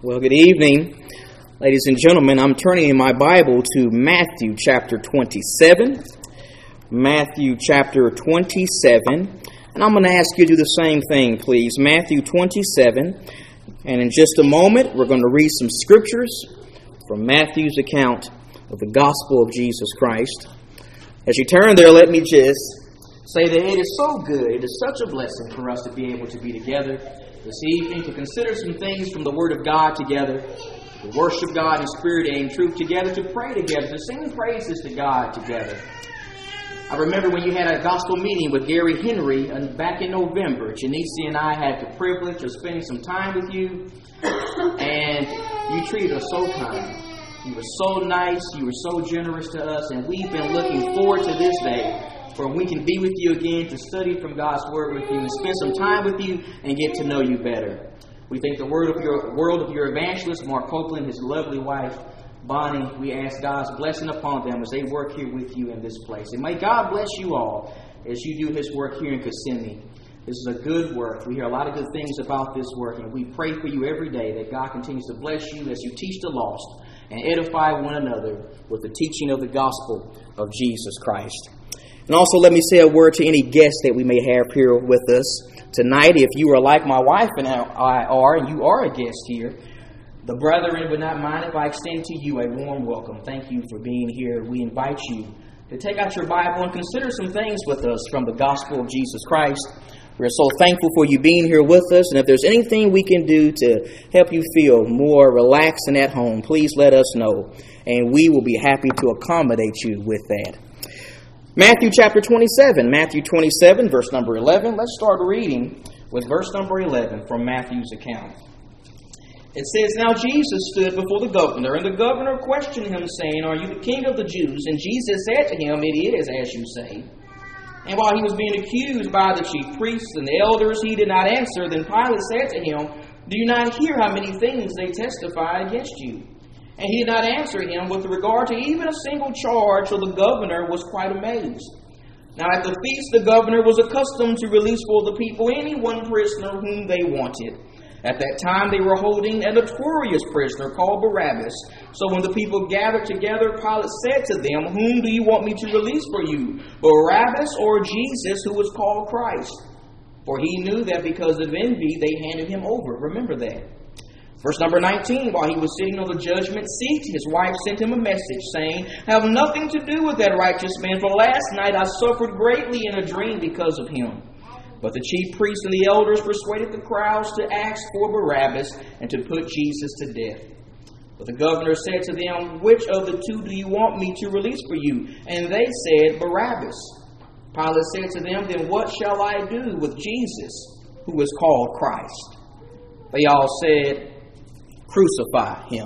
Well, good evening, ladies and gentlemen. I'm turning in my Bible to Matthew chapter 27. Matthew chapter 27. And I'm going to ask you to do the same thing, please. Matthew 27. And in just a moment, we're going to read some scriptures from Matthew's account of the gospel of Jesus Christ. As you turn there, let me just say that it is so good. It is such a blessing for us to be able to be together this evening, to consider some things from the Word of God together, to worship God in spirit and in truth together, to pray together, to sing praises to God together. I remember when you had a gospel meeting with Gary Henry back in November. Janice and I had the privilege of spending some time with you, and you treated us so kind. You were so nice, you were so generous to us, and we've been looking forward to this day for we can be with you again to study from God's Word with you and spend some time with you and get to know you better. We thank the world of your evangelist, Mark Copeland, his lovely wife, Bonnie. We ask God's blessing upon them as they work here with you in this place. And may God bless you all as you do His work here in Kissimmee. This is a good work. We hear a lot of good things about this work, and we pray for you every day that God continues to bless you as you teach the lost and edify one another with the teaching of the gospel of Jesus Christ. And also let me say a word to any guests that we may have here with us tonight. If you are like my wife and I are, and you are a guest here, the brethren would not mind if I extend to you a warm welcome. Thank you for being here. We invite you to take out your Bible and consider some things with us from the gospel of Jesus Christ. We're so thankful for you being here with us. And if there's anything we can do to help you feel more relaxed and at home, please let us know. And we will be happy to accommodate you with that. Matthew chapter 27. Matthew 27, verse number 11. Let's start reading with verse number 11 from Matthew's account. It says, "Now Jesus stood before the governor, and the governor questioned him, saying, 'Are you the king of the Jews?' And Jesus said to him, 'It is as you say.' And while he was being accused by the chief priests and the elders, he did not answer. Then Pilate said to him, 'Do you not hear how many things they testify against you?' And he did not answer him with regard to even a single charge, so the governor was quite amazed. Now at the feast the governor was accustomed to release for the people any one prisoner whom they wanted. At that time they were holding a notorious prisoner called Barabbas. So when the people gathered together, Pilate said to them, 'Whom do you want me to release for you, Barabbas or Jesus, who is called Christ?' For he knew that because of envy they handed him over." Remember that. Verse number 19, "While he was sitting on the judgment seat, his wife sent him a message, saying, 'Have nothing to do with that righteous man, for last night I suffered greatly in a dream because of him.' But the chief priests and the elders persuaded the crowds to ask for Barabbas and to put Jesus to death. But the governor said to them, 'Which of the two do you want me to release for you?' And they said, 'Barabbas.' Pilate said to them, 'Then what shall I do with Jesus, who is called Christ?' They all said, 'Crucify him.'"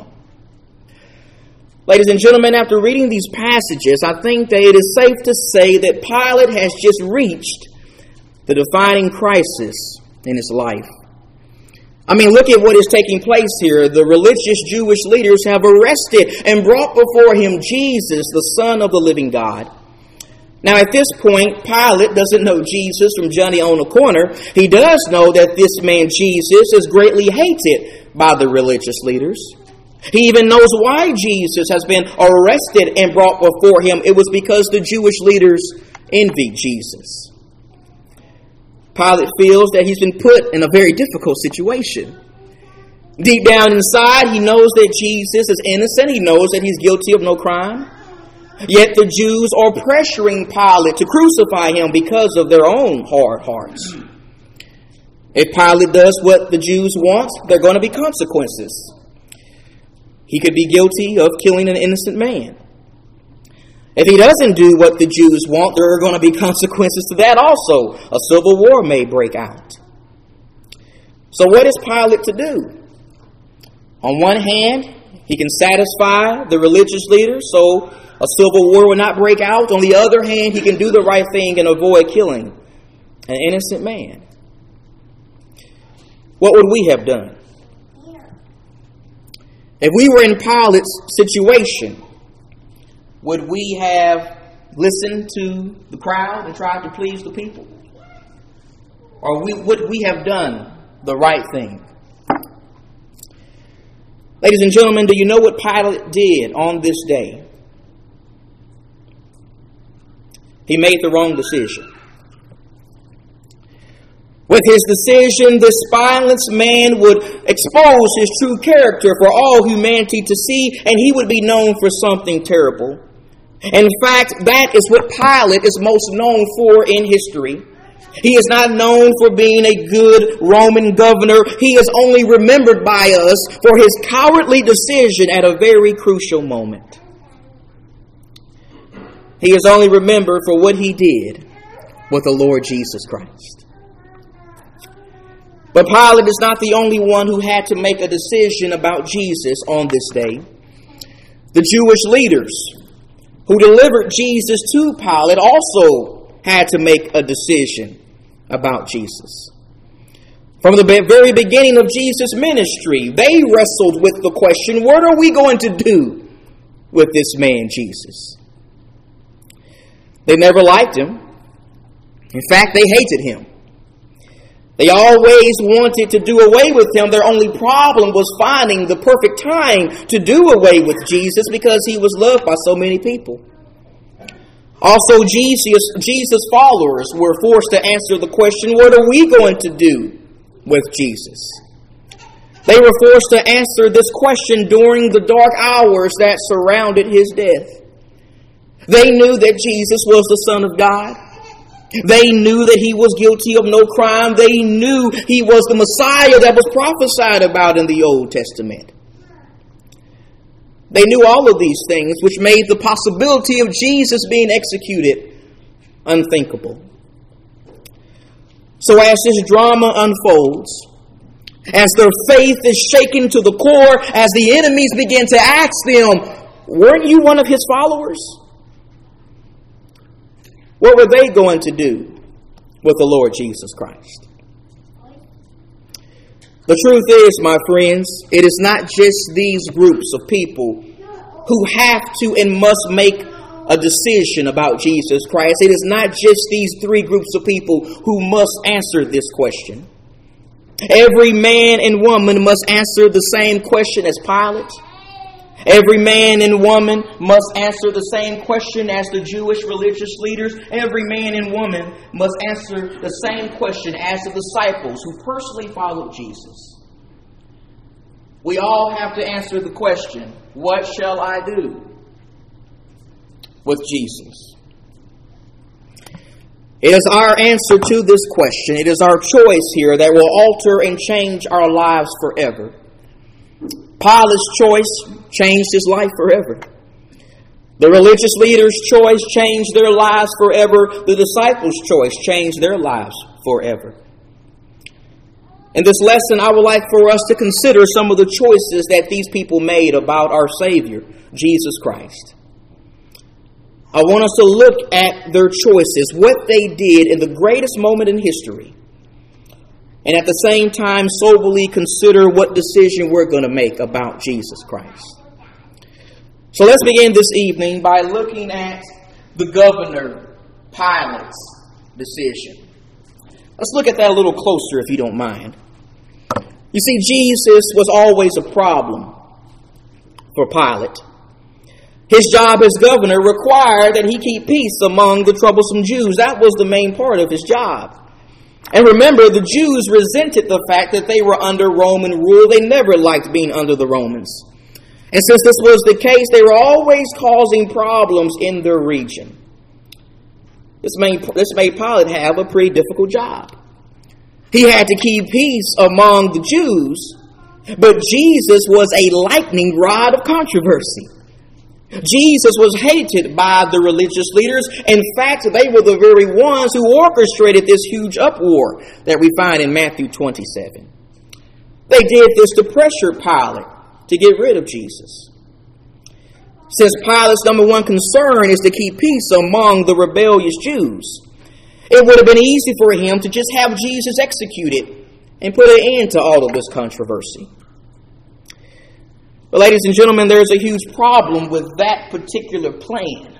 Ladies and gentlemen, after reading these passages, I think that it is safe to say that Pilate has just reached the defining crisis in his life. I mean, look at what is taking place here. The religious Jewish leaders have arrested and brought before him Jesus, the Son of the living God. Now, at this point, Pilate doesn't know Jesus from Johnny on the corner. He does know that this man Jesus is greatly hated by the religious leaders. He even knows why Jesus has been arrested and brought before him. It was because the Jewish leaders envied Jesus. Pilate feels that he's been put in a very difficult situation. Deep down inside, he knows that Jesus is innocent. He knows that he's guilty of no crime. Yet the Jews are pressuring Pilate to crucify him because of their own hard hearts. If Pilate does what the Jews want, there are going to be consequences. He could be guilty of killing an innocent man. If he doesn't do what the Jews want, there are going to be consequences to that also. A civil war may break out. So what is Pilate to do? On one hand, he can satisfy the religious leaders so a civil war will not break out. On the other hand, he can do the right thing and avoid killing an innocent man. What would we have done? If we were in Pilate's situation, would we have listened to the crowd and tried to please the people? Or would we have done the right thing? Ladies and gentlemen, do you know what Pilate did on this day? He made the wrong decision. With his decision, this spineless man would expose his true character for all humanity to see, and he would be known for something terrible. In fact, that is what Pilate is most known for in history. He is not known for being a good Roman governor. He is only remembered by us for his cowardly decision at a very crucial moment. He is only remembered for what he did with the Lord Jesus Christ. But Pilate is not the only one who had to make a decision about Jesus on this day. The Jewish leaders who delivered Jesus to Pilate also had to make a decision about Jesus. From the very beginning of Jesus' ministry, they wrestled with the question, what are we going to do with this man Jesus? They never liked him. In fact, they hated him. They always wanted to do away with him. Their only problem was finding the perfect time to do away with Jesus because he was loved by so many people. Also, Jesus' followers were forced to answer the question, what are we going to do with Jesus? They were forced to answer this question during the dark hours that surrounded his death. They knew that Jesus was the Son of God. They knew that he was guilty of no crime. They knew he was the Messiah that was prophesied about in the Old Testament. They knew all of these things, which made the possibility of Jesus being executed unthinkable. So as this drama unfolds, as their faith is shaken to the core, as the enemies begin to ask them, weren't you one of his followers? What were they going to do with the Lord Jesus Christ? The truth is, my friends, it is not just these groups of people who have to and must make a decision about Jesus Christ. It is not just these three groups of people who must answer this question. Every man and woman must answer the same question as Pilate. Every man and woman must answer the same question as the Jewish religious leaders. Every man and woman must answer the same question as the disciples who personally followed Jesus. We all have to answer the question, what shall I do with Jesus? It is our answer to this question. It is our choice here that will alter and change our lives forever. Pilate's choice changed his life forever. The religious leaders' choice changed their lives forever. The disciples' choice changed their lives forever. In this lesson, I would like for us to consider some of the choices that these people made about our Savior, Jesus Christ. I want us to look at their choices, what they did in the greatest moment in history, and at the same time soberly consider what decision we're going to make about Jesus Christ. So let's begin this evening by looking at the governor Pilate's decision. Let's look at that a little closer if you don't mind. You see, Jesus was always a problem for Pilate. His job as governor required that he keep peace among the troublesome Jews. That was the main part of his job. And remember, the Jews resented the fact that they were under Roman rule. They never liked being under the Romans. And since this was the case, they were always causing problems in their region. This made Pilate have a pretty difficult job. He had to keep peace among the Jews, but Jesus was a lightning rod of controversy. Jesus was hated by the religious leaders. In fact, they were the very ones who orchestrated this huge uproar that we find in Matthew 27. They did this to pressure Pilate to get rid of Jesus. Since Pilate's number one concern is to keep peace among the rebellious Jews, it would have been easy for him to just have Jesus executed and put an end to all of this controversy. But ladies and gentlemen, there's a huge problem with that particular plan.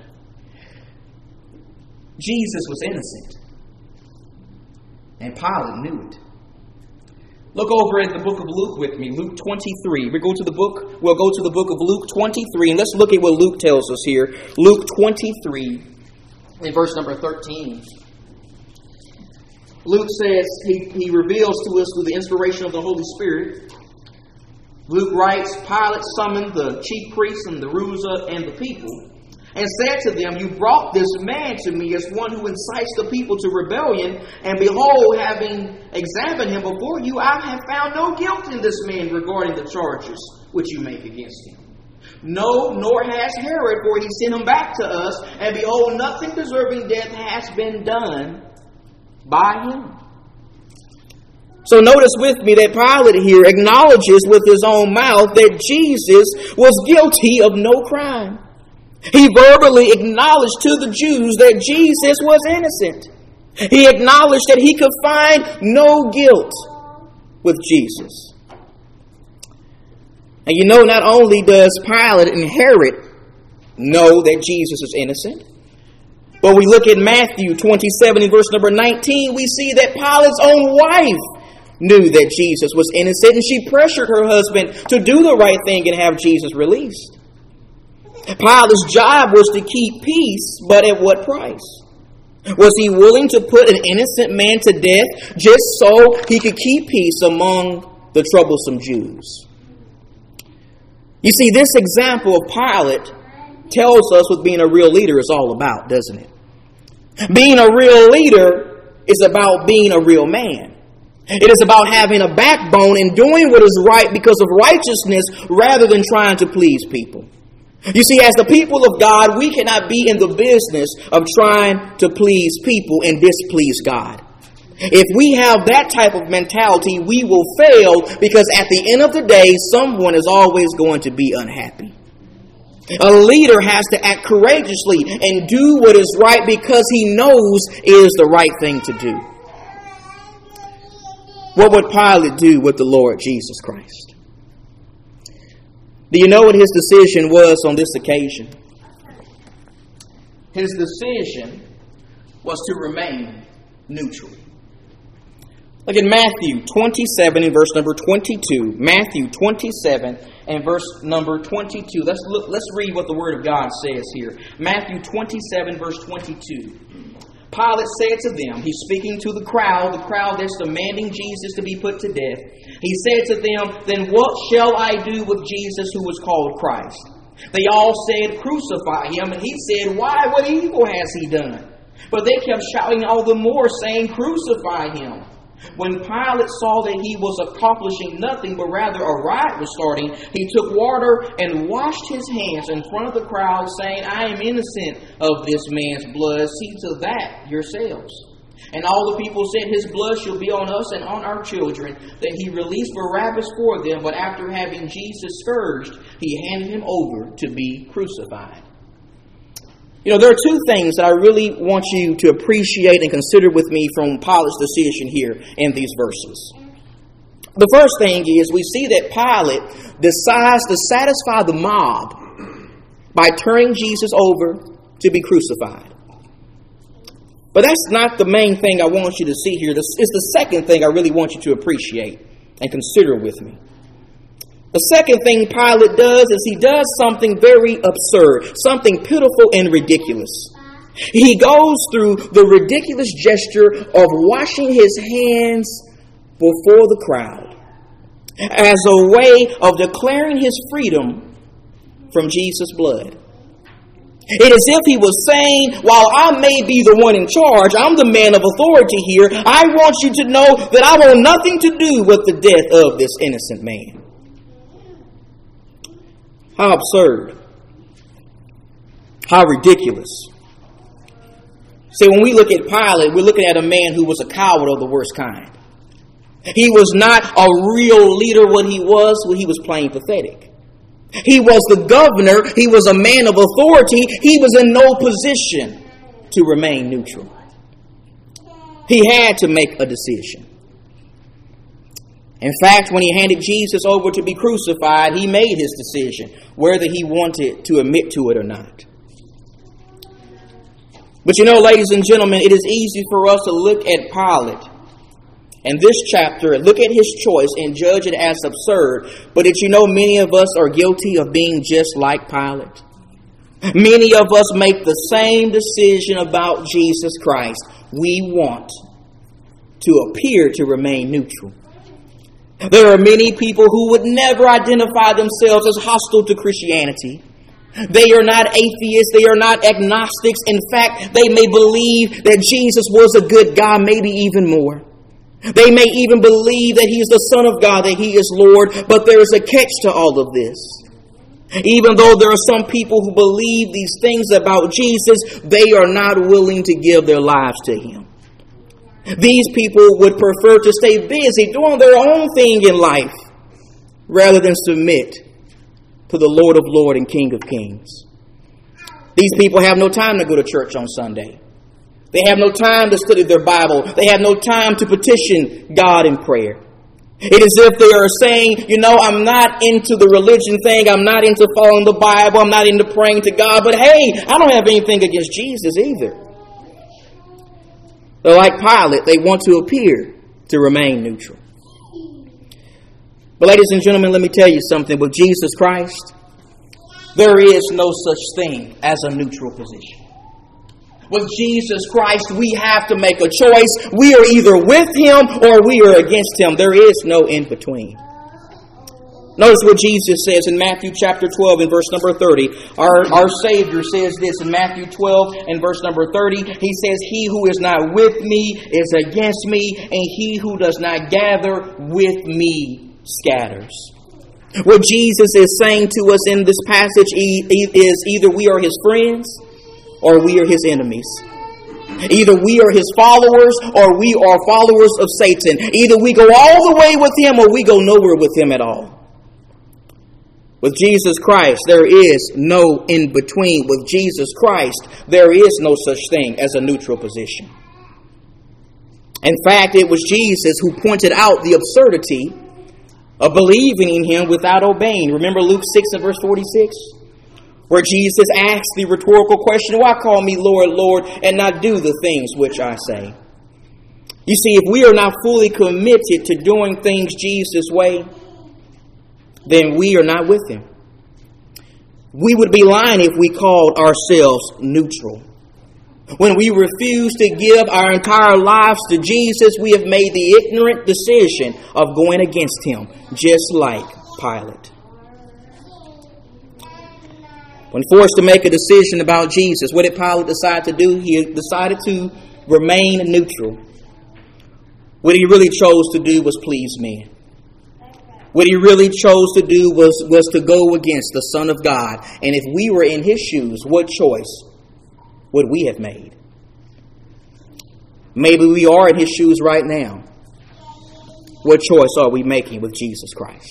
Jesus was innocent, and Pilate knew it. Look over at the book of Luke with me, Luke 23. We'll go to the book of Luke 23, and let's look at what Luke tells us here. Luke 23, in verse number 13. Luke says, he reveals to us through the inspiration of the Holy Spirit. Luke writes, Pilate summoned the chief priests and the rulers and the people, and said to them, you brought this man to me as one who incites the people to rebellion, and behold, having examined him before you, I have found no guilt in this man regarding the charges which you make against him. No, nor has Herod, for he sent him back to us, and behold, nothing deserving death has been done by him. So notice with me that Pilate here acknowledges with his own mouth that Jesus was guilty of no crime. He verbally acknowledged to the Jews that Jesus was innocent. He acknowledged that he could find no guilt with Jesus. And you know, not only does Pilate and Herod know that Jesus is innocent, but we look at Matthew 27 in verse number 19, we see that Pilate's own wife knew that Jesus was innocent, and she pressured her husband to do the right thing and have Jesus released. Pilate's job was to keep peace, but at what price? Was he willing to put an innocent man to death just so he could keep peace among the troublesome Jews? You see, this example of Pilate tells us what being a real leader is all about, doesn't it? Being a real leader is about being a real man. It is about having a backbone and doing what is right because of righteousness rather than trying to please people. You see, as the people of God, we cannot be in the business of trying to please people and displease God. If we have that type of mentality, we will fail because at the end of the day, someone is always going to be unhappy. A leader has to act courageously and do what is right because he knows is the right thing to do. What would Pilate do with the Lord Jesus Christ? Do you know what his decision was on this occasion? His decision was to remain neutral. Look at Matthew 27 and verse number 22. Matthew 27 and verse number 22. Let's read what the Word of God says here. Matthew 27 verse 22. Pilate said to them, he's speaking to the crowd that's demanding Jesus to be put to death. He said to them, then what shall I do with Jesus who was called Christ? They all said, crucify him. And he said, why? What evil has he done? But they kept shouting all the more, saying, crucify him. When Pilate saw that he was accomplishing nothing, but rather a riot was starting, he took water and washed his hands in front of the crowd, saying, I am innocent of this man's blood. See to that yourselves. And all the people said, his blood shall be on us and on our children. Then he released Barabbas for them, but after having Jesus scourged, he handed him over to be crucified. You know, there are two things that I really want you to appreciate and consider with me from Pilate's decision here in these verses. The first thing is we see that Pilate decides to satisfy the mob by turning Jesus over to be crucified. But that's not the main thing I want you to see here. This is the second thing I really want you to appreciate and consider with me. The second thing Pilate does is he does something very absurd, something pitiful and ridiculous. He goes through the ridiculous gesture of washing his hands before the crowd as a way of declaring his freedom from Jesus' blood. It is as if he was saying, while I may be the one in charge, I'm the man of authority here, I want you to know that I want nothing to do with the death of this innocent man. How absurd. How ridiculous. See, when we look at Pilate, we're looking at a man who was a coward of the worst kind. He was not a real leader. What he was playing pathetic. He was the governor. He was a man of authority. He was in no position to remain neutral. He had to make a decision. In fact, when he handed Jesus over to be crucified, he made his decision, whether he wanted to admit to it or not. But you know, ladies and gentlemen, it is easy for us to look at Pilate in this chapter, look at his choice and judge it as absurd. But did you know many of us are guilty of being just like Pilate? Many of us make the same decision about Jesus Christ. We want to appear to remain neutral. There are many people who would never identify themselves as hostile to Christianity. They are not atheists. They are not agnostics. In fact, they may believe that Jesus was a good guy, maybe even more. They may even believe that he is the Son of God, that he is Lord. But there is a catch to all of this. Even though there are some people who believe these things about Jesus, they are not willing to give their lives to him. These people would prefer to stay busy doing their own thing in life rather than submit to the Lord of Lords and King of Kings. These people have no time to go to church on Sunday. They have no time to study their Bible. They have no time to petition God in prayer. It is if they are saying, I'm not into the religion thing. I'm not into following the Bible. I'm not into praying to God. But hey, I don't have anything against Jesus either. They're like Pilate. They want to appear to remain neutral. But ladies and gentlemen, let me tell you something. With Jesus Christ, there is no such thing as a neutral position. With Jesus Christ, we have to make a choice. We are either with him or we are against him. There is no in between. Notice what Jesus says in Matthew chapter 12 and verse number 30. Our Savior says this in Matthew 12 and verse number 30. He says, "He who is not with me is against me, and he who does not gather with me scatters." What Jesus is saying to us in this passage is either we are his friends or we are his enemies. Either we are his followers or we are followers of Satan. Either we go all the way with him or we go nowhere with him at all. With Jesus Christ, there is no in between. With Jesus Christ, there is no such thing as a neutral position. In fact, it was Jesus who pointed out the absurdity of believing in him without obeying. Remember Luke 6 and verse 46? Where Jesus asked the rhetorical question, "Why call me Lord, Lord, and not do the things which I say?" You see, if we are not fully committed to doing things Jesus' way, then we are not with him. We would be lying if we called ourselves neutral. When we refuse to give our entire lives to Jesus, we have made the ignorant decision of going against him, just like Pilate. When forced to make a decision about Jesus, what did Pilate decide to do? He decided to remain neutral. What he really chose to do was please men. What he really chose to do was to go against the Son of God. And if we were in his shoes, what choice would we have made? Maybe we are in his shoes right now. What choice are we making with Jesus Christ?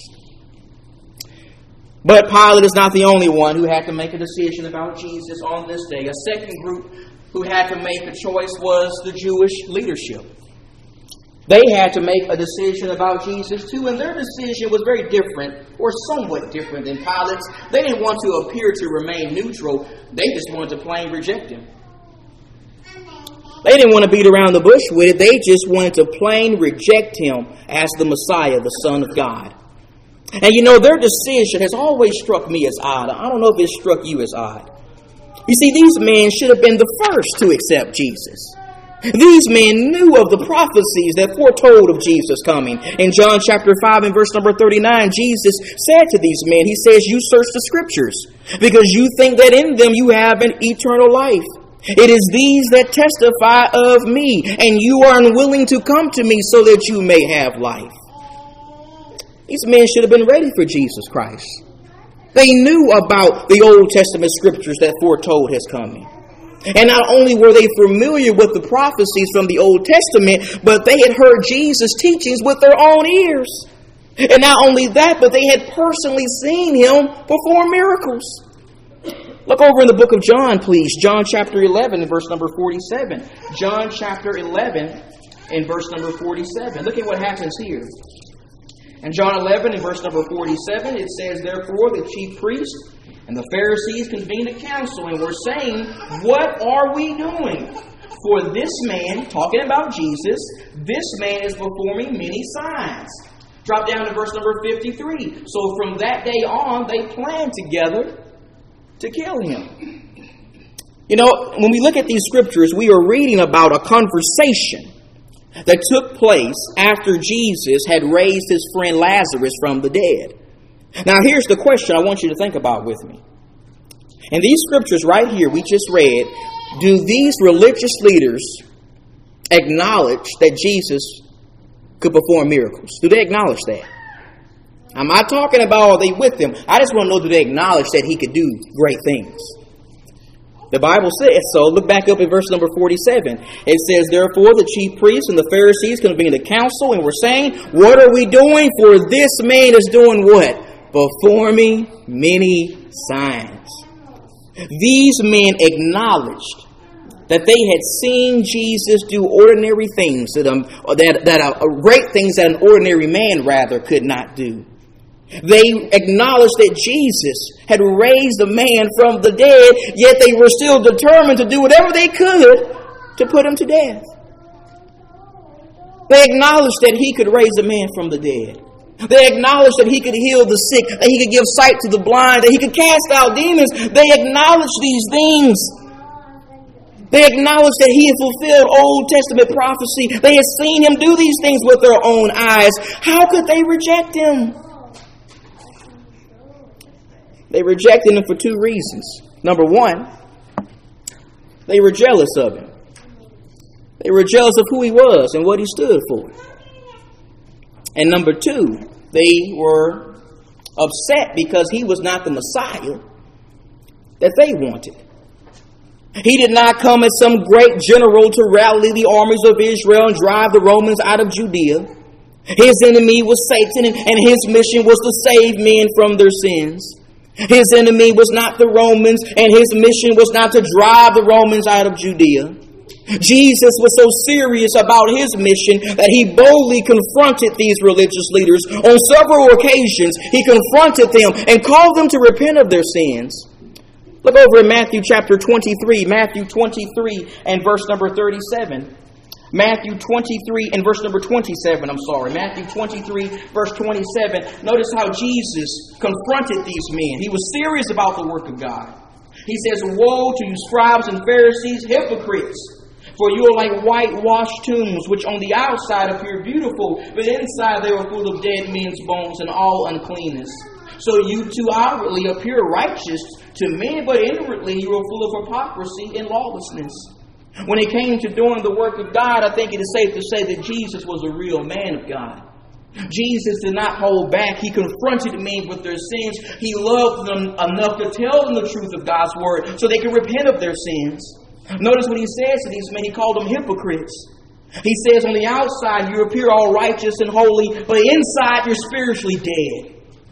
But Pilate is not the only one who had to make a decision about Jesus on this day. A second group who had to make a choice was the Jewish leadership. They had to make a decision about Jesus too, and their decision was very different, or somewhat different than Pilate's. They didn't want to appear to remain neutral. They just wanted to plain reject him. They didn't want to beat around the bush with it. They just wanted to plain reject him as the Messiah, the Son of God. And their decision has always struck me as odd. I don't know if it struck you as odd. You see, these men should have been the first to accept Jesus. These men knew of the prophecies that foretold of Jesus coming. In John chapter 5 and verse number 39, Jesus said to these men, he says, "You search the scriptures because you think that in them you have an eternal life. It is these that testify of me, and you are unwilling to come to me so that you may have life." These men should have been ready for Jesus Christ. They knew about the Old Testament scriptures that foretold his coming. And not only were they familiar with the prophecies from the Old Testament, but they had heard Jesus' teachings with their own ears. And not only that, but they had personally seen him perform miracles. Look over in the book of John, please. John chapter 11 and verse number 47. John chapter 11 and verse number 47. Look at what happens here. In John 11 and verse number 47, it says, "Therefore the chief priests and the Pharisees convened a council and were saying, 'What are we doing? For this man," talking about Jesus, "this man is performing many signs." Drop down to verse number 53. So from that day on, they planned together to kill him. You know, when we look at these scriptures, we are reading about a conversation that took place after Jesus had raised his friend Lazarus from the dead. Now, here's the question I want you to think about with me. In these scriptures right here we just read, do these religious leaders acknowledge that Jesus could perform miracles? Do they acknowledge that? I'm not talking about are they with him. I just want to know, do they acknowledge that he could do great things? The Bible says so. Look back up at verse number 47. It says, "Therefore the chief priests and the Pharisees convened a council and were saying, 'What are we doing? For this man is doing what? Performing many signs.'" These men acknowledged that they had seen Jesus do ordinary things, great things that an ordinary man rather could not do. They acknowledged that Jesus had raised the man from the dead, yet they were still determined to do whatever they could to put him to death. They acknowledged that he could raise a man from the dead. They acknowledged that he could heal the sick, that he could give sight to the blind, that he could cast out demons. They acknowledged these things. They acknowledged that he had fulfilled Old Testament prophecy. They had seen him do these things with their own eyes. How could they reject him? They rejected him for two reasons. Number one, they were jealous of him. They were jealous of who he was and what he stood for. And number two, they were upset because he was not the Messiah that they wanted. He did not come as some great general to rally the armies of Israel and drive the Romans out of Judea. His enemy was Satan, and his mission was to save men from their sins. His enemy was not the Romans, and his mission was not to drive the Romans out of Judea. Jesus was so serious about his mission that he boldly confronted these religious leaders. On several occasions, he confronted them and called them to repent of their sins. Look over in Matthew chapter 23, Matthew 23 and verse number 37. Matthew 23 and verse number 27, Matthew 23, verse 27. Notice how Jesus confronted these men. He was serious about the work of God. He says, "Woe to you scribes and Pharisees, hypocrites! For you are like whitewashed tombs, which on the outside appear beautiful, but inside they are full of dead men's bones and all uncleanness. So you too outwardly appear righteous to men, but inwardly you are full of hypocrisy and lawlessness." When it came to doing the work of God, I think it is safe to say that Jesus was a real man of God. Jesus did not hold back. He confronted men with their sins. He loved them enough to tell them the truth of God's word so they could repent of their sins. Notice what he says to these men. He called them hypocrites. He says on the outside you appear all righteous and holy, but inside you're spiritually dead.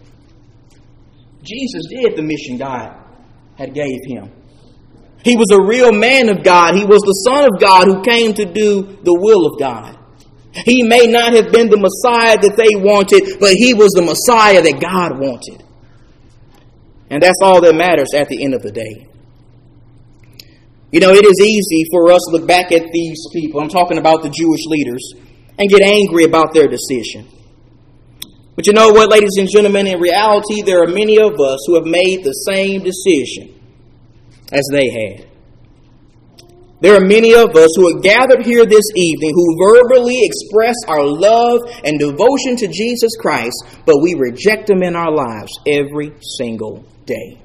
Jesus did the mission God had gave him. He was a real man of God. He was the Son of God who came to do the will of God. He may not have been the Messiah that they wanted, but he was the Messiah that God wanted. And that's all that matters at the end of the day. You know, it is easy for us to look back at these people, I'm talking about the Jewish leaders, and get angry about their decision. But you know what, ladies and gentlemen, in reality, there are many of us who have made the same decision as they had. There are many of us who are gathered here this evening who verbally express our love and devotion to Jesus Christ, but we reject him in our lives every single day.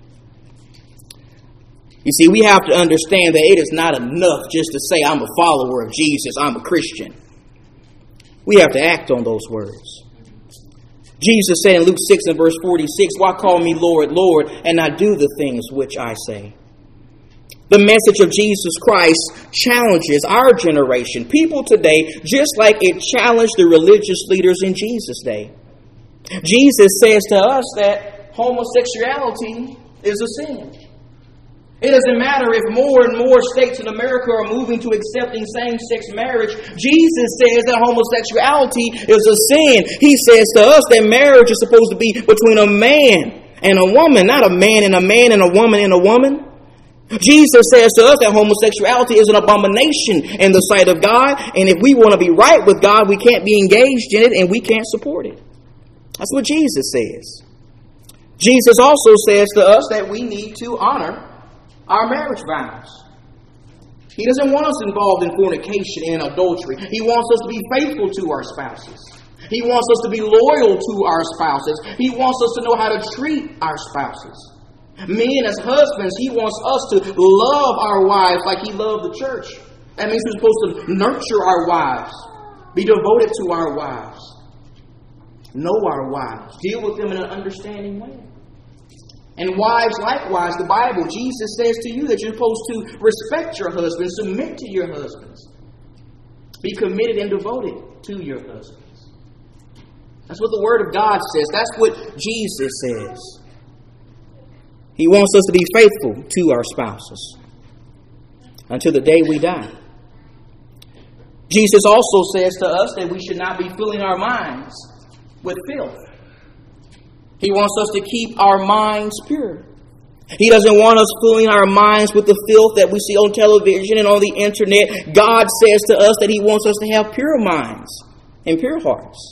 You see, we have to understand that it is not enough just to say, "I'm a follower of Jesus, I'm a Christian." We have to act on those words. Jesus said in Luke 6 and verse 46, "Why call me Lord, Lord, and not do the things which I say?" The message of Jesus Christ challenges our generation, people today, just like it challenged the religious leaders in Jesus' day. Jesus says to us that homosexuality is a sin. It doesn't matter if more and more states in America are moving to accepting same-sex marriage. Jesus says that homosexuality is a sin. He says to us that marriage is supposed to be between a man and a woman, not a man and a man and a woman and a woman. Jesus says to us that homosexuality is an abomination in the sight of God, and if we want to be right with God, we can't be engaged in it and we can't support it. That's what Jesus says. Jesus also says to us that we need to honor our marriage vows. He doesn't want us involved in fornication and adultery. He wants us to be faithful to our spouses. He wants us to be loyal to our spouses. He wants us to know how to treat our spouses. Men as husbands, He wants us to love our wives like He loved the church. That means we're supposed to nurture our wives, be devoted to our wives, know our wives, deal with them in an understanding way. And wives, likewise, the Bible, Jesus says to you that you're supposed to respect your husbands, submit to your husbands, be committed and devoted to your husbands. That's what the Word of God says. That's what Jesus says. He wants us to be faithful to our spouses until the day we die. Jesus also says to us that we should not be filling our minds with filth. He wants us to keep our minds pure. He doesn't want us filling our minds with the filth that we see on television and on the internet. God says to us that He wants us to have pure minds and pure hearts.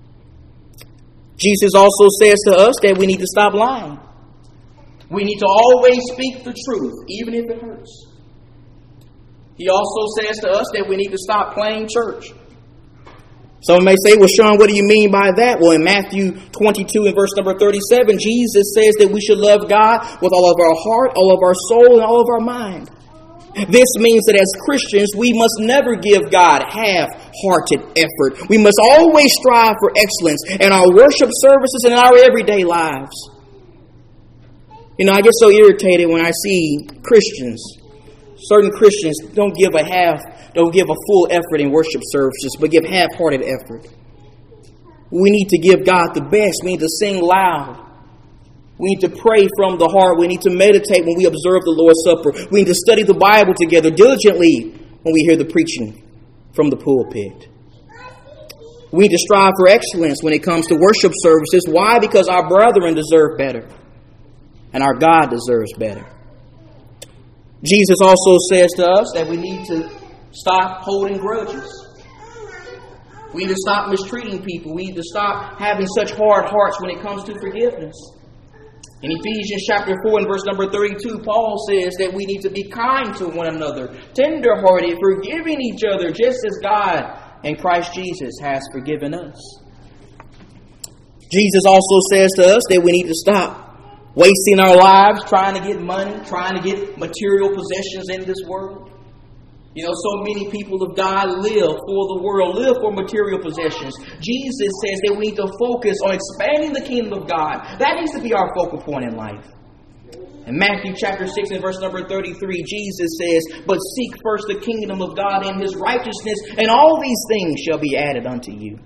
Jesus also says to us that we need to stop lying. We need to always speak the truth, even if it hurts. He also says to us that we need to stop playing church. Someone may say, well, Sean, what do you mean by that? Well, in Matthew 22 and verse number 37, Jesus says that we should love God with all of our heart, all of our soul, and all of our mind. This means that as Christians, we must never give God half-hearted effort. We must always strive for excellence in our worship services and in our everyday lives. You know, I get so irritated when I see certain Christians don't give a full effort in worship services, but give half-hearted effort. We need to give God the best. We need to sing loud. We need to pray from the heart. We need to meditate when we observe the Lord's Supper. We need to study the Bible together diligently when we hear the preaching from the pulpit. We need to strive for excellence when it comes to worship services. Why? Because our brethren deserve better. And our God deserves better. Jesus also says to us that we need to stop holding grudges. We need to stop mistreating people. We need to stop having such hard hearts when it comes to forgiveness. In Ephesians chapter 4 and verse number 32, Paul says that we need to be kind to one another, tender-hearted, forgiving each other, just as God in Christ Jesus has forgiven us. Jesus also says to us that we need to stop wasting our lives trying to get money, trying to get material possessions in this world. You know, so many people of God live for the world, live for material possessions. Jesus says that we need to focus on expanding the kingdom of God. That needs to be our focal point in life. In Matthew chapter 6 and verse number 33, Jesus says, "But seek first the kingdom of God and His righteousness, and all these things shall be added unto you."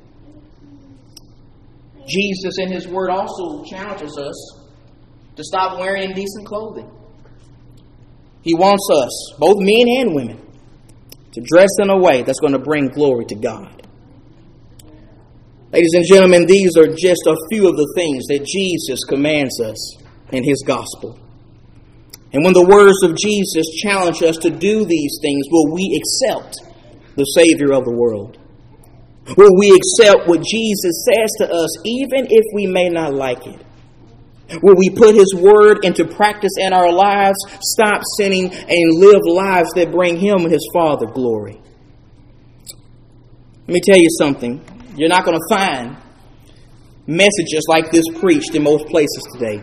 Jesus in His word also challenges us to stop wearing indecent clothing. He wants us, both men and women, to dress in a way that's going to bring glory to God. Ladies and gentlemen, these are just a few of the things that Jesus commands us in His gospel. And when the words of Jesus challenge us to do these things, will we accept the Savior of the world? Will we accept what Jesus says to us, even if we may not like it? Will we put His word into practice in our lives, stop sinning, and live lives that bring Him and His Father glory? Let me tell you something. You're not going to find messages like this preached in most places today.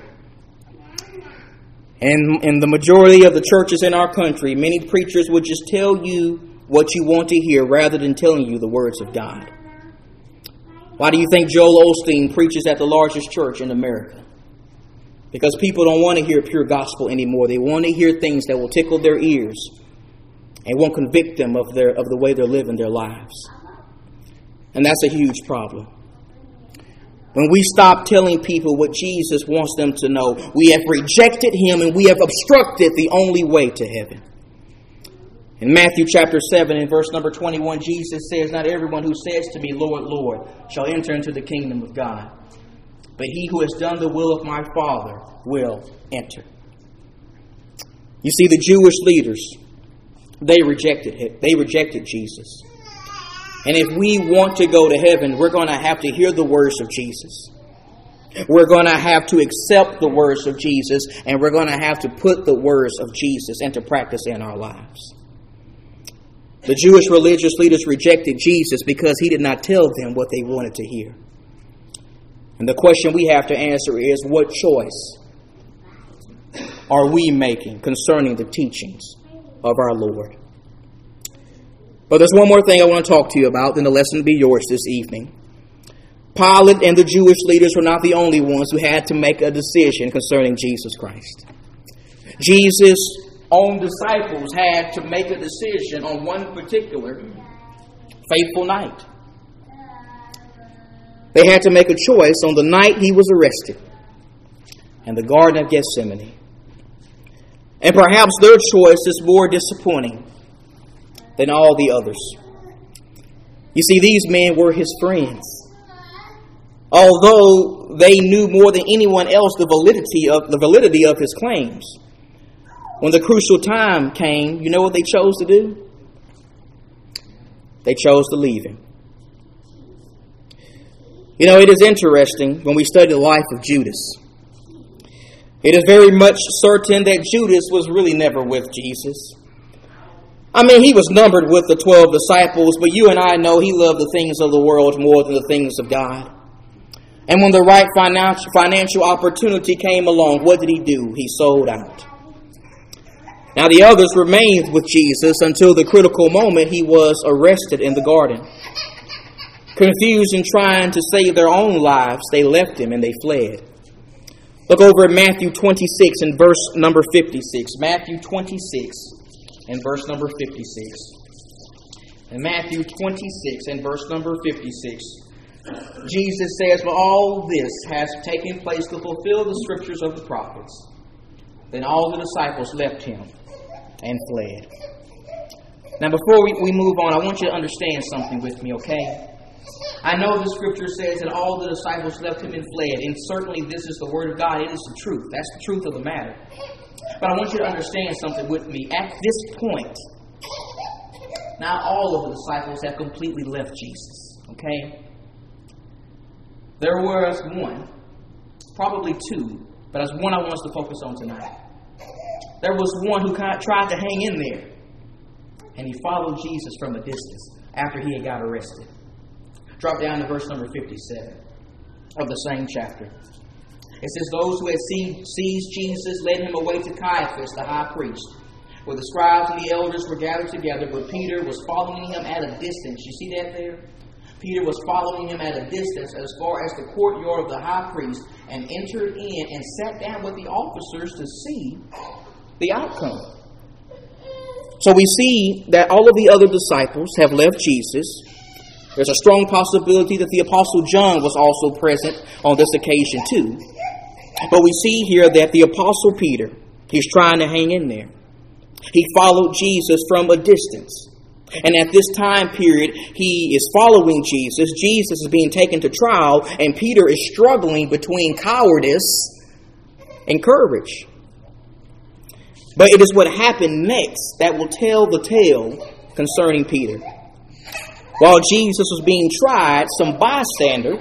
And in the majority of the churches in our country, many preachers would just tell you what you want to hear rather than telling you the words of God. Why do you think Joel Osteen preaches at the largest church in America? Because people don't want to hear pure gospel anymore. They want to hear things that will tickle their ears and won't convict them of the way they're living their lives. And that's a huge problem. When we stop telling people what Jesus wants them to know, we have rejected Him and we have obstructed the only way to heaven. In Matthew chapter 7 and verse number 21, Jesus says, "Not everyone who says to me, Lord, Lord, shall enter into the kingdom of God, but he who has done the will of my Father will enter." You see, the Jewish leaders, they rejected Jesus. And if we want to go to heaven, we're going to have to hear the words of Jesus. We're going to have to accept the words of Jesus, and we're going to have to put the words of Jesus into practice in our lives. The Jewish religious leaders rejected Jesus because he did not tell them what they wanted to hear. And the question we have to answer is, what choice are we making concerning the teachings of our Lord? But there's one more thing I want to talk to you about, then the lesson will be yours this evening. Pilate and the Jewish leaders were not the only ones who had to make a decision concerning Jesus Christ. Jesus' own disciples had to make a decision on one particular fateful night. They had to make a choice on the night he was arrested in the Garden of Gethsemane. And perhaps their choice is more disappointing than all the others. You see, these men were his friends. Although they knew more than anyone else the validity of his claims, when the crucial time came, you know what they chose to do? They chose to leave him. You know, it is interesting when we study the life of Judas. It is very much certain that Judas was really never with Jesus. I mean, he was numbered with the 12 disciples, but you and I know he loved the things of the world more than the things of God. And when the right financial opportunity came along, what did he do? He sold out. Now the others remained with Jesus until the critical moment he was arrested in the garden. Confused and trying to save their own lives, they left him and they fled. Look over at Matthew 26 and verse number 56. Matthew 26 and verse number 56. In Matthew 26 and verse number 56, Jesus says, "But all this has taken place to fulfill the scriptures of the prophets." Then all the disciples left him and fled. Now before we move on, I want you to understand something with me, okay? I know the scripture says that all the disciples left him and fled, and certainly this is the word of God. It is the truth. That's the truth of the matter. But I want you to understand something with me. At this point, not all of the disciples have completely left Jesus, okay? There was one, probably two, but there's one I want us to focus on tonight. There was one who kind of tried to hang in there, and he followed Jesus from a distance after he had got arrested. Drop down to verse number 57 of the same chapter. It says, "Those who had seized Jesus led him away to Caiaphas, the high priest, where the scribes and the elders were gathered together, but Peter was following him at a distance." You see that there? Peter was following him at a distance as far as the courtyard of the high priest, and entered in and sat down with the officers to see the outcome. So we see that all of the other disciples have left Jesus. There's a strong possibility that the Apostle John was also present on this occasion too. But we see here that the Apostle Peter, he's trying to hang in there. He followed Jesus from a distance. And at this time period, he is following Jesus. Jesus is being taken to trial, and Peter is struggling between cowardice and courage. But it is what happened next that will tell the tale concerning Peter. While Jesus was being tried, some bystanders,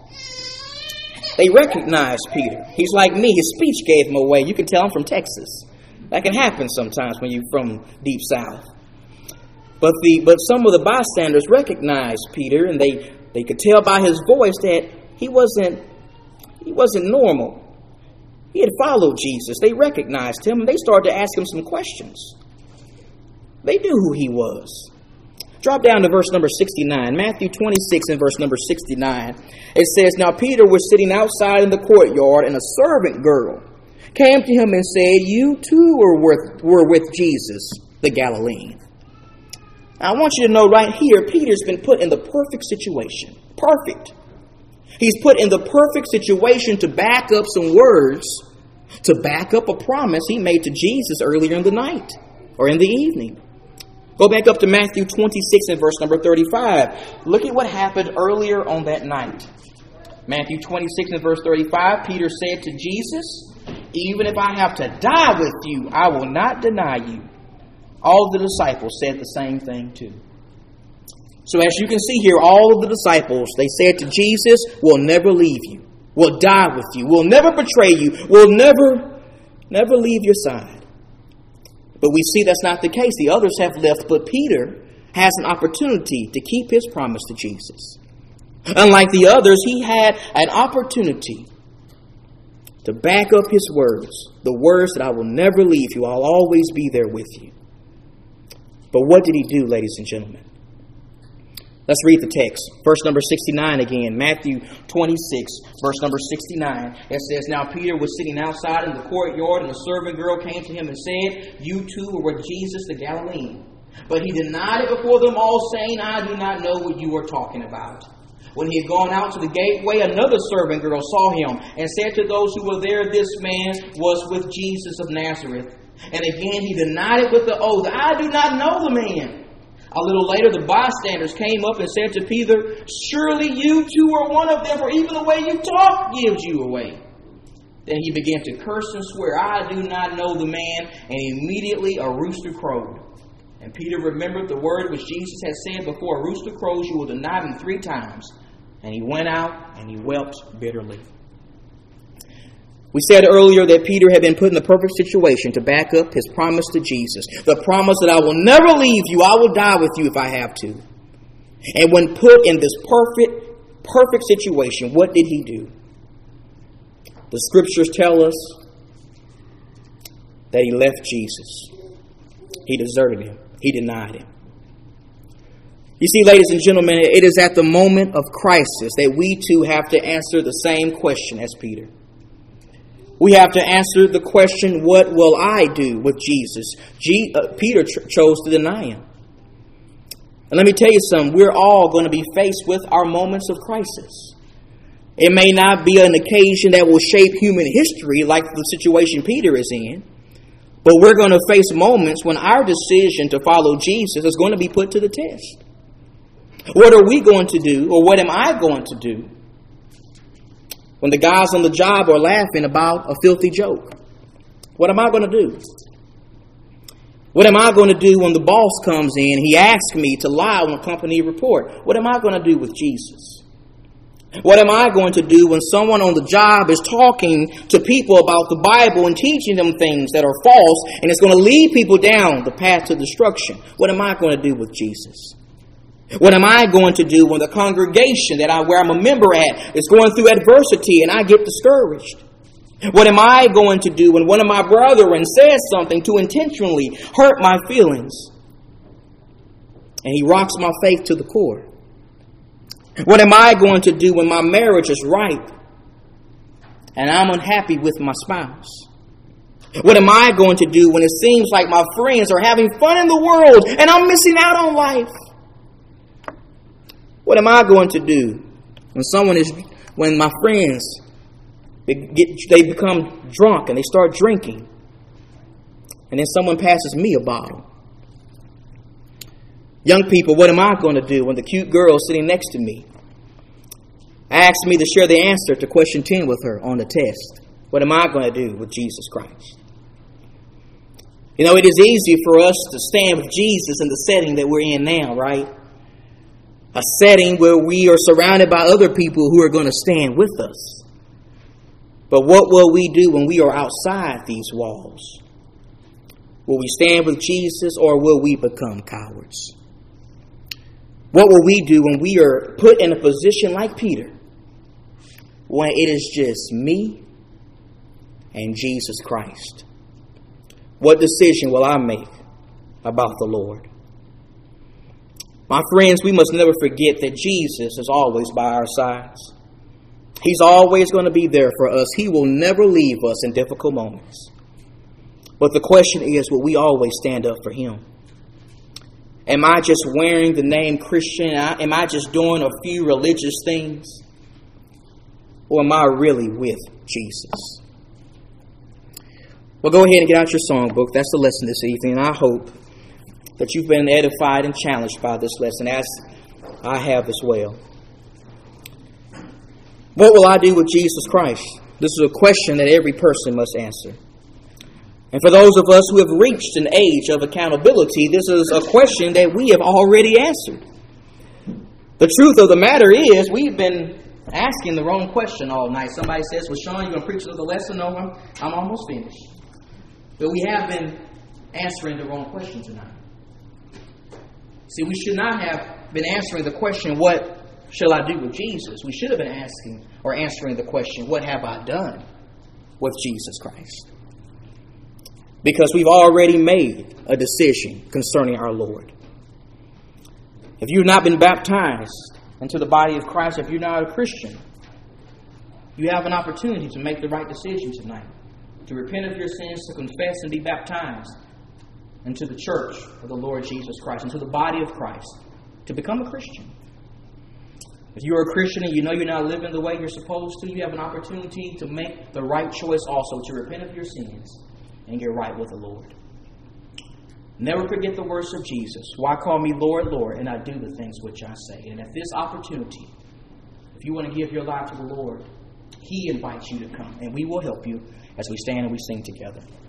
they recognized Peter. He's like me. His speech gave him away. You can tell I'm from Texas. That can happen sometimes when you're from deep south. But some of the bystanders recognized Peter, and they could tell by his voice that he wasn't normal. He had followed Jesus. They recognized him, and they started to ask him some questions. They knew who he was. Drop down to verse number 69. Matthew 26 and verse number 69. It says, "Now Peter was sitting outside in the courtyard, and a servant girl came to him and said, 'You too were with Jesus, the Galilean.'" Now, I want you to know right here, Peter's been put in the perfect situation. Perfect. He's put in the perfect situation to back up some words, to back up a promise he made to Jesus earlier in the night or in the evening. Go back up to Matthew 26 and verse number 35. Look at what happened earlier on that night. Matthew 26 and verse 35, Peter said to Jesus, Even if I have to die with you, I will not deny you. All of the disciples said the same thing too. So as you can see here, all of the disciples, they said to Jesus, we'll never leave you. We'll die with you. We'll never betray you. We'll never leave your side. But we see that's not the case. The others have left, but Peter has an opportunity to keep his promise to Jesus. Unlike the others, he had an opportunity to back up his words, the words that I will never leave you, I'll always be there with you. But what did he do, ladies and gentlemen? Let's read the text. Verse number 69 again, Matthew 26, verse number 69. It says, Now Peter was sitting outside in the courtyard, and a servant girl came to him and said, You too were with Jesus the Galilean. But he denied it before them all, saying, I do not know what you are talking about. When he had gone out to the gateway, another servant girl saw him and said to those who were there, This man was with Jesus of Nazareth. And again he denied it with the oath, I do not know the man. A little later the bystanders came up and said to Peter, Surely you too are one of them, for even the way you talk gives you away. Then he began to curse and swear, I do not know the man. And immediately a rooster crowed. And Peter remembered the word which Jesus had said, Before a rooster crows, you will deny me 3 times. And he went out and he wept bitterly. We said earlier that Peter had been put in the perfect situation to back up his promise to Jesus. The promise that I will never leave you, I will die with you if I have to. And when put in this perfect situation, what did he do? The scriptures tell us that he left Jesus. He deserted him. He denied him. You see, ladies and gentlemen, it is at the moment of crisis that we too have to answer the same question as Peter. We have to answer the question, what will I do with Jesus? Peter chose to deny him. And let me tell you something, we're all going to be faced with our moments of crisis. It may not be an occasion that will shape human history like the situation Peter is in, but we're going to face moments when our decision to follow Jesus is going to be put to the test. What are we going to do, or what am I going to do when the guys on the job are laughing about a filthy joke? What am I going to do? What am I going to do when the boss comes in and he asks me to lie on a company report? What am I going to do with Jesus? What am I going to do when someone on the job is talking to people about the Bible and teaching them things that are false and it's going to lead people down the path to destruction? What am I going to do with Jesus? What am I going to do when the congregation where I'm a member at is going through adversity and I get discouraged? What am I going to do when one of my brethren says something to intentionally hurt my feelings and he rocks my faith to the core? What am I going to do when my marriage is ripe and I'm unhappy with my spouse? What am I going to do when it seems like my friends are having fun in the world and I'm missing out on life? What am I going to do when my friends they become drunk and they start drinking, and then someone passes me a bottle? Young people, what am I going to do when the cute girl sitting next to me asks me to share the answer to question 10 with her on the test? What am I going to do with Jesus Christ? You know, it is easy for us to stand with Jesus in the setting that we're in now, right? A setting where we are surrounded by other people who are going to stand with us. But what will we do when we are outside these walls? Will we stand with Jesus, or will we become cowards? What will we do when we are put in a position like Peter, when it is just me and Jesus Christ? What decision will I make about the Lord? My friends, we must never forget that Jesus is always by our sides. He's always going to be there for us. He will never leave us in difficult moments. But the question is, will we always stand up for him? Am I just wearing the name Christian? Am I just doing a few religious things? Or am I really with Jesus? Well, go ahead and get out your songbook. That's the lesson this evening. And I hope that you've been edified and challenged by this lesson, as I have as well. What will I do with Jesus Christ? This is a question that every person must answer. And for those of us who have reached an age of accountability, this is a question that we have already answered. The truth of the matter is, we've been asking the wrong question all night. Somebody says, well, Sean, you're going to preach another lesson? No, I'm almost finished. But we have been answering the wrong question tonight. See, we should not have been answering the question, what shall I do with Jesus? We should have been asking or answering the question, what have I done with Jesus Christ? Because we've already made a decision concerning our Lord. If you've not been baptized into the body of Christ, if you're not a Christian, you have an opportunity to make the right decision tonight. To repent of your sins, to confess and be baptized into the church of the Lord Jesus Christ, into the body of Christ, to become a Christian. If you're a Christian and you know you're not living the way you're supposed to, you have an opportunity to make the right choice also, to repent of your sins and get right with the Lord. Never forget the words of Jesus. Why call me Lord, Lord, and I do the things which I say? And if this opportunity, if you want to give your life to the Lord, He invites you to come, and we will help you as we stand and we sing together.